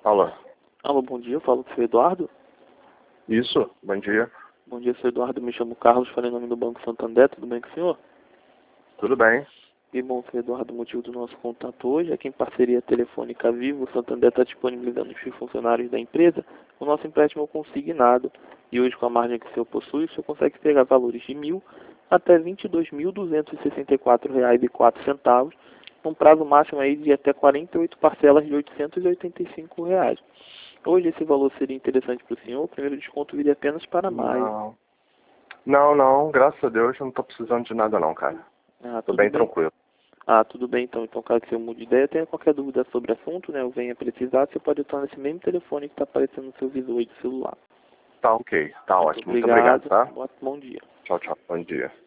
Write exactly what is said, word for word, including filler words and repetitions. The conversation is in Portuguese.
Alô? Alô, bom dia, eu falo com o senhor Eduardo. Isso, bom dia. Bom dia, senhor Eduardo, me chamo Carlos, falei em nome do Banco Santander, tudo bem com o senhor? Tudo bem? E bom, senhor Eduardo, o motivo do nosso contato hoje é que em parceria telefônica Vivo, o Santander está disponibilizando para os funcionários da empresa o nosso empréstimo consignado. E hoje, com a margem que o senhor possui, o senhor consegue pegar valores de mil até vinte e dois mil duzentos e sessenta e quatro reais e quatro centavos, num prazo máximo aí de até quarenta e oito parcelas de oitocentos e oitenta e cinco reais. Hoje esse valor seria interessante para o senhor, o primeiro desconto viria apenas para maio. Não. Não, não, graças a Deus eu não tô precisando de nada não, cara. Ah, Tô tudo bem bem? tranquilo. Ah, tudo bem então. Então, caso você mude de ideia, tenha qualquer dúvida sobre o assunto, né, ou venha precisar, você pode estar nesse mesmo telefone que está aparecendo no seu visor aí do celular. Tá ok, tá Muito ótimo. Muito obrigado, obrigado. tá? Bom bom dia. Tchau, tchau. Bom dia.